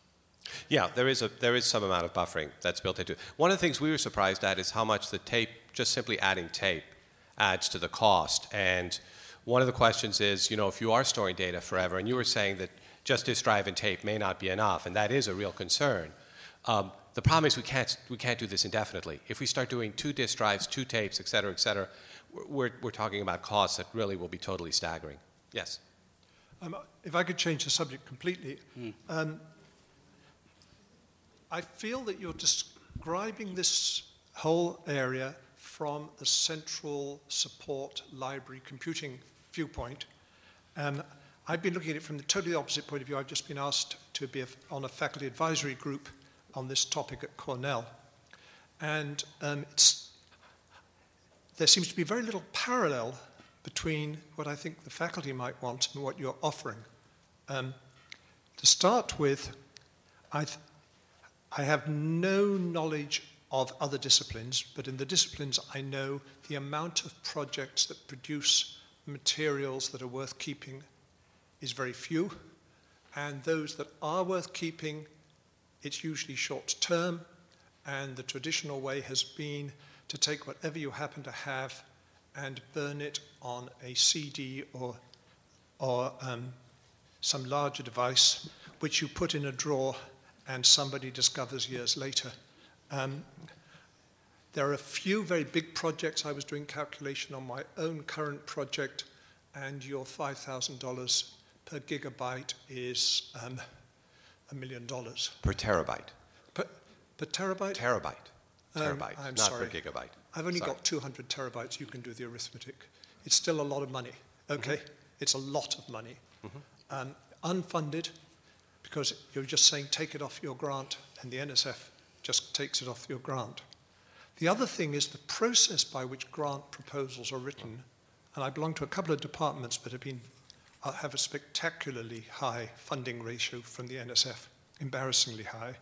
Yeah, there is, a, there is some amount of buffering that's built into it. One of the things we were surprised at is how much the tape, just simply adding tape, adds to the cost. And one of the questions is, you know, if you are storing data forever, and you were saying that just disk drive and tape may not be enough, and that is a real concern. Um, the problem is we can't, we can't do this indefinitely. If we start doing two disk drives, two tapes, et cetera, et cetera, we're, we're talking about costs that really will be totally staggering. Yes? Um, if I could change the subject completely. Mm. Um, I feel that you're describing this whole area from the central support library computing viewpoint. And I've been looking at it from the totally opposite point of view. I've just been asked to be a, on a faculty advisory group on this topic at Cornell. And um, it's, there seems to be very little parallel between what I think the faculty might want and what you're offering. Um, to start with, I, th- I have no knowledge of other disciplines, but in the disciplines I know the amount of projects that produce materials that are worth keeping is very few, and those that are worth keeping, it's usually short term, and the traditional way has been to take whatever you happen to have and burn it on a C D or, or um, some larger device, which you put in a drawer and somebody discovers years later. Um, there are a few very big projects. I was doing calculation on my own current project, and your five thousand dollars per gigabyte is um, a million dollars. Per terabyte. Per, per terabyte? Terabyte. Um, Terabyte, I'm not sorry. per gigabyte. I've only Sorry. got two hundred terabytes. You can do the arithmetic. It's still a lot of money, okay? Mm-hmm. It's a lot of money. Mm-hmm. Um, unfunded, because you're just saying take it off your grant, and the N S F just takes it off your grant. The other thing is the process by which grant proposals are written, and I belong to a couple of departments that have been uh, have a spectacularly high funding ratio from the N S F, embarrassingly high.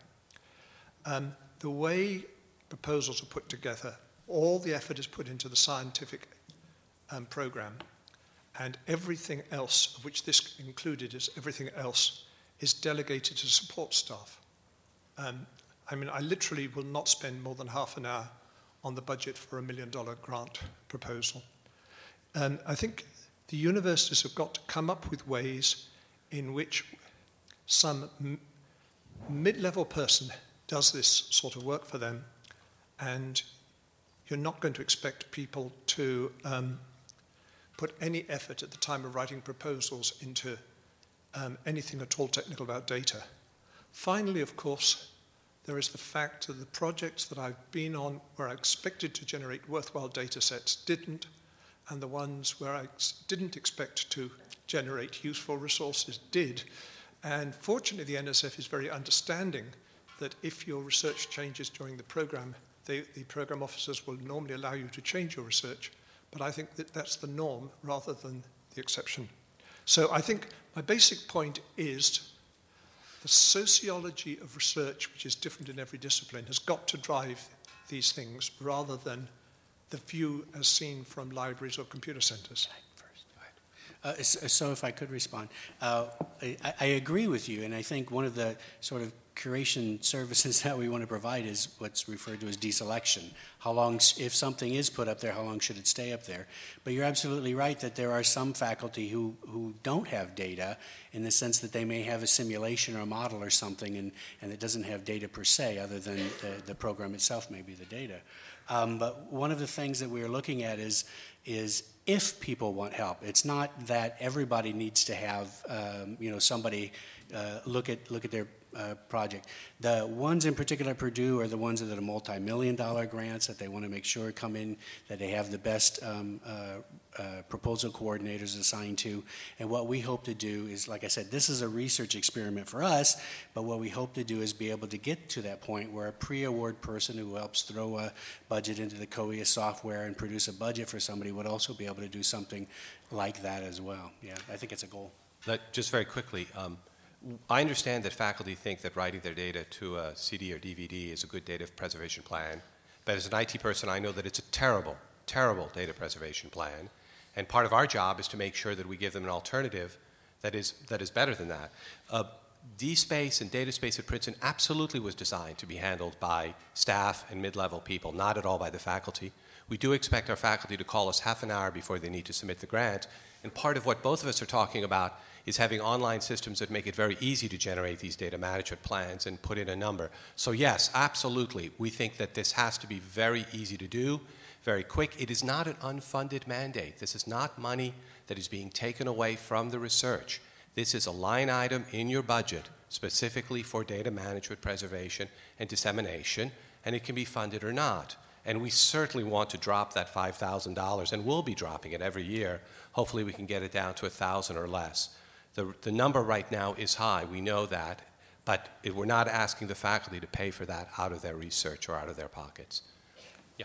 Um, the way proposals are put together, all the effort is put into the scientific um, program, and everything else, of which this included is everything else, is delegated to support staff. Um, I mean, I literally will not spend more than half an hour on the budget for a million dollar grant proposal. And I think the universities have got to come up with ways in which some m- mid-level person does this sort of work for them, and you're not going to expect people to um, put any effort at the time of writing proposals into um, anything at all technical about data. Finally, of course, there is the fact that the projects that I've been on where I expected to generate worthwhile data sets didn't, and the ones where I ex- didn't expect to generate useful resources did. And fortunately, the N S F is very understanding that if your research changes during the program, they, the program officers will normally allow you to change your research. But I think that that's the norm rather than the exception. So I think my basic point is the sociology of research, which is different in every discipline, has got to drive these things rather than the view as seen from libraries or computer centers. Uh, so so if I could respond, uh, I, I agree with you, and I think one of the sort of curation services that we want to provide is what's referred to as deselection. How long, if something is put up there, how long should it stay up there? But you're absolutely right that there are some faculty who, who don't have data in the sense that they may have a simulation or a model or something, and, and it doesn't have data per se, other than the, the program itself may be the data. Um, but one of the things that we're looking at is, is if people want help. It's not that everybody needs to have, um, you know, somebody uh, look at look at their uh, project. The ones in particular at Purdue are the ones that are multi-million dollar grants that they want to make sure come in, that they have the best um, uh, uh, proposal coordinators assigned to. And what we hope to do is, like I said, this is a research experiment for us, but what we hope to do is be able to get to that point where a pre-award person who helps throw a budget into the C O E A software and produce a budget for somebody would also be able to do something like that as well. Yeah, I think it's a goal. But just very quickly, um, I understand that faculty think that writing their data to a C D or D V D is a good data preservation plan. But as an I T person, I know that it's a terrible, terrible data preservation plan. And part of our job is to make sure that we give them an alternative that is, that is better than that. Uh, DSpace and DataSpace at Princeton absolutely was designed to be handled by staff and mid-level people, not at all by the faculty. We do expect our faculty to call us half an hour before they need to submit the grant. And part of what both of us are talking about is having online systems that make it very easy to generate these data management plans and put in a number. So yes, absolutely, we think that this has to be very easy to do, very quick. It is not an unfunded mandate. This is not money that is being taken away from the research. This is a line item in your budget specifically for data management, preservation, and dissemination, and it can be funded or not. And we certainly want to drop that five thousand dollars, and we'll be dropping it every year. Hopefully we can get it down to one thousand dollars or less. The, the number right now is high, we know that, but it, we're not asking the faculty to pay for that out of their research or out of their pockets. Yeah.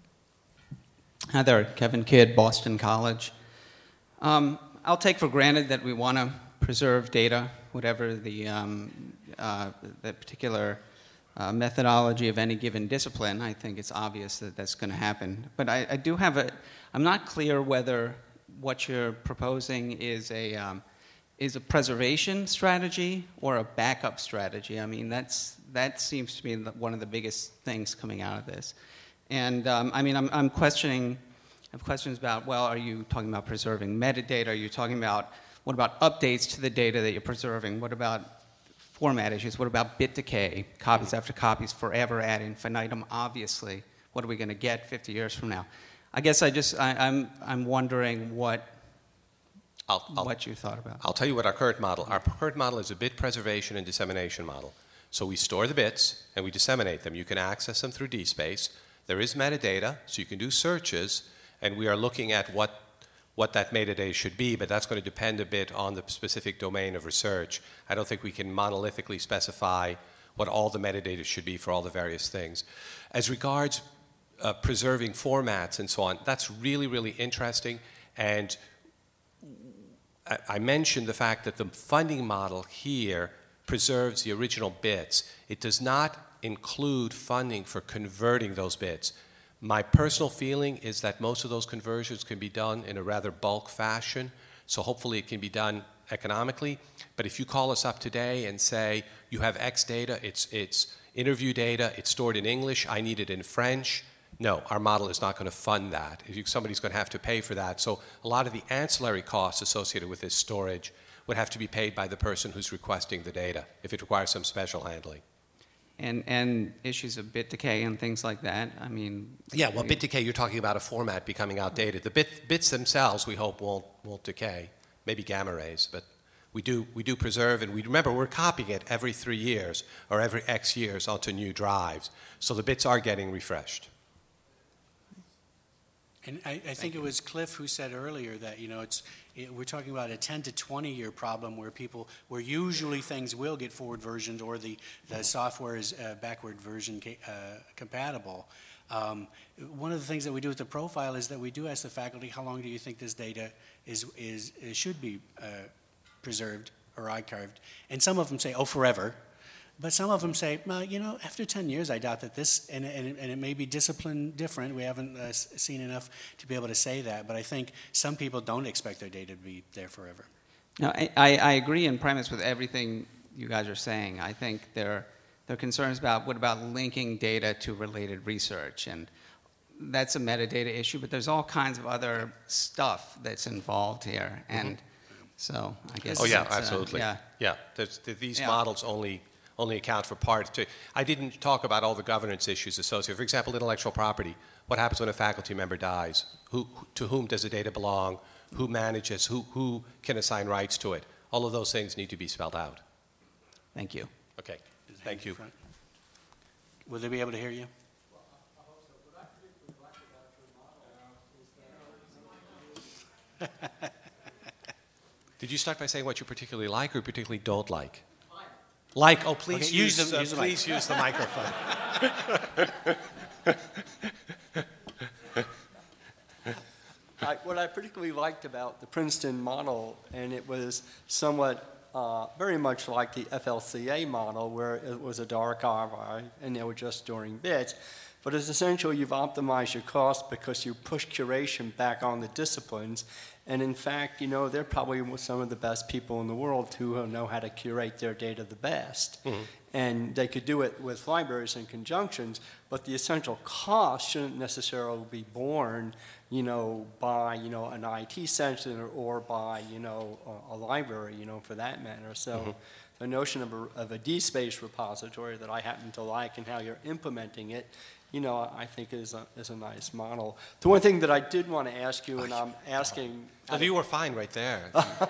Hi there, Kevin Kidd, Boston College. Um, I'll take for granted that we want to preserve data, whatever the, um, uh, the particular uh, methodology of any given discipline. I think it's obvious that that's going to happen. But I, I do have a, I'm not clear whether what you're proposing is a, um, is a preservation strategy or a backup strategy. I mean, that's, that seems to be one of the biggest things coming out of this. And um, I mean, I'm, I'm questioning, I have questions about, well, are you talking about preserving metadata? Are you talking about, what about updates to the data that you're preserving? What about format issues? What about bit decay, copies after copies, forever ad infinitum, obviously? What are we going to get fifty years from now? I guess I just, I, I'm, I'm wondering what, I'll, I'll, what you thought about. I'll tell you what our current model, our current model is a bit preservation and dissemination model. So we store the bits and we disseminate them. You can access them through DSpace. There is metadata, so you can do searches, and we are looking at what, what that metadata should be, but that's going to depend a bit on the specific domain of research. I don't think we can monolithically specify what all the metadata should be for all the various things. As regards uh, preserving formats and so on, that's really, really interesting, and I, I mentioned the fact that the funding model here preserves the original bits. It does not include funding for converting those bits. My personal feeling is that most of those conversions can be done in a rather bulk fashion, so hopefully it can be done economically. But if you call us up today and say, you have X data, it's, it's interview data, it's stored in English, I need it in French, no, our model is not going to fund that. Somebody's going to have to pay for that. So a lot of the ancillary costs associated with this storage would have to be paid by the person who's requesting the data, if it requires some special handling. And, and issues of bit decay and things like that. I mean, yeah. Well, bit decay. You're talking about a format becoming outdated. The bit, bits themselves, we hope, won't won't decay. Maybe gamma rays, but we do we do preserve, and we remember we're copying it every three years or every X years onto new drives. So the bits are getting refreshed. And I, I think it was Cliff who said earlier that, you know, it's it, we're talking about a ten to twenty year problem where people, where usually things will get forward versions or the, the software is uh, backward version ca- uh, compatible. Um, one of the things that we do with the profile is that we do ask the faculty, how long do you think this data is, is, is should be uh, preserved or archived? And some of them say, oh, forever. But some of them say, well, you know, after ten years, I doubt that this, and, and, and it may be discipline different. We haven't uh, seen enough to be able to say that. But I think some people don't expect their data to be there forever. No, I, I, I agree in premise with everything you guys are saying. I think there, there are concerns about what about linking data to related research. And that's a metadata issue, but there's all kinds of other stuff that's involved here. And mm-hmm. so I guess Oh, yeah, uh, absolutely. yeah. Yeah, there's, these Yeah. models only... only account for part. To, I didn't talk about all the governance issues associated. For example, intellectual property. What happens when a faculty member dies? Who, to whom does the data belong? Who manages? Who, who can assign rights to it? All of those things need to be spelled out. Thank you. Okay. Thank you. Will they be able to hear you? Did you start by saying what you particularly like or particularly don't like? Like, oh, please Okay, use, use the- uh, use the please use the microphone. I, what I particularly liked about the Princeton model, and it was somewhat uh, very much like the F L C A model, where it was a dark archive and they were just storing bits, but it's essential you've optimized your cost because you push curation back on the disciplines. And in fact, you know, they're probably some of the best people in the world who know how to curate their data the best. Mm-hmm. And they could do it with libraries and conjunctions, but the essential cost shouldn't necessarily be borne, you know, by, you know, an I T center or by, you know, a, a library, you know, for that matter. So mm-hmm. the notion of a, of a DSpace repository that I happen to like and how you're implementing it, you know, I think is a, is a nice model. The one thing that I did want to ask you, and I'm asking... Well, you were fine right there.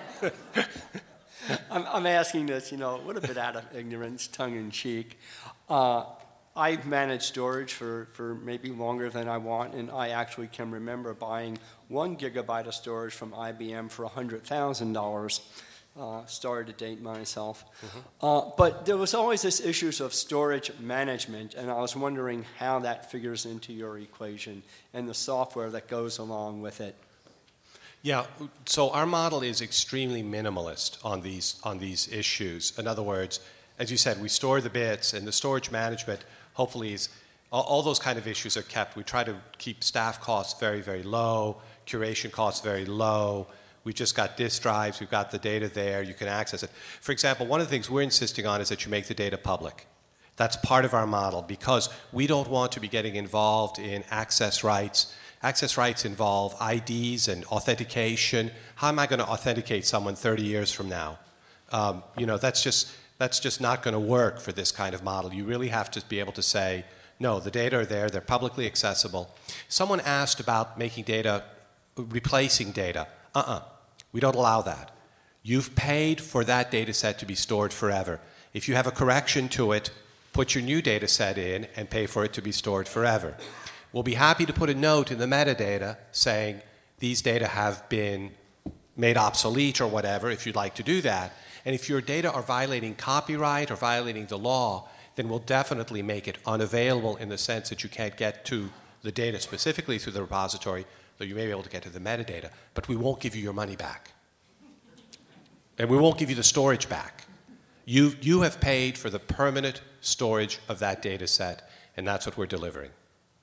I'm, I'm asking this, you know, a little bit out of ignorance, tongue-in-cheek. Uh, I've managed storage for, for maybe longer than I want, and I actually can remember buying one gigabyte of storage from I B M for one hundred thousand dollars. uh, started to date myself. Uh, but there was always this issues of storage management, and I was wondering how that figures into your equation and the software that goes along with it. Yeah, so our model is extremely minimalist on these, on these issues. In other words, as you said, we store the bits, and the storage management hopefully is, all, all those kind of issues are kept. We try to keep staff costs very, very low, curation costs very low. We've just got disk drives, we've got the data there, you can access it. For example, one of the things we're insisting on is that you make the data public. That's part of our model because we don't want to be getting involved in access rights. Access rights involve I Ds and authentication. How am I going to authenticate someone thirty years from now? Um, you know, that's just, that's just not going to work for this kind of model. You really have to be able to say, no, the data are there, they're publicly accessible. Someone asked about making data, replacing data. Uh-uh, we don't allow that. You've paid for that data set to be stored forever. If you have a correction to it, put your new data set in and pay for it to be stored forever. We'll be happy to put a note in the metadata saying these data have been made obsolete or whatever, if you'd like to do that. And if your data are violating copyright or violating the law, then we'll definitely make it unavailable in the sense that you can't get to the data specifically through the repository, though you may be able to get to the metadata, but we won't give you your money back. And we won't give you the storage back. You, you have paid for the permanent storage of that data set, and that's what we're delivering.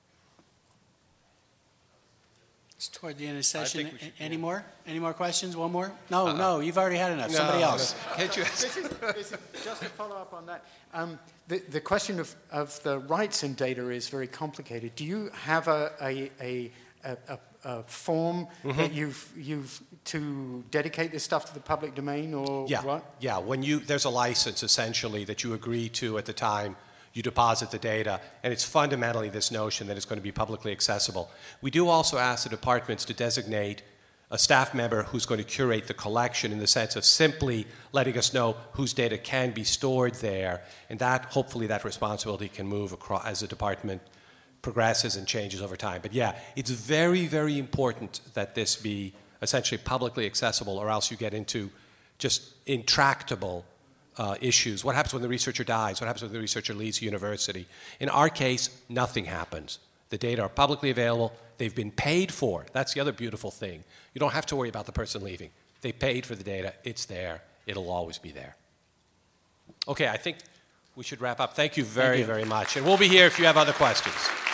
It's toward the end of the session. think we should- A- Any more? Any more questions? One more? No, Uh, no, you've already had enough. Somebody No. else. Can't you? This is, this is just to follow up on that. Um, the, the question of, of the rights in data is very complicated. Do you have a, a, a, a, a, a form Mm-hmm. that you've, you've to dedicate this stuff to the public domain or Yeah, what? yeah. When you there's a license essentially that you agree to at the time you deposit the data, and it's fundamentally this notion that it's going to be publicly accessible. We do also ask the departments to designate a staff member who's going to curate the collection in the sense of simply letting us know whose data can be stored there, and that hopefully that responsibility can move across as the department progresses and changes over time. But yeah, it's very, very important that this be essentially publicly accessible, or else you get into just intractable uh, issues. What happens when the researcher dies? What happens when the researcher leaves the university? In our case, nothing happens. The data are publicly available. They've been paid for. That's the other beautiful thing. You don't have to worry about the person leaving. They paid for the data. It's there. It'll always be there. Okay, I think we should wrap up. Thank you very, Thank you. very much. And we'll be here if you have other questions.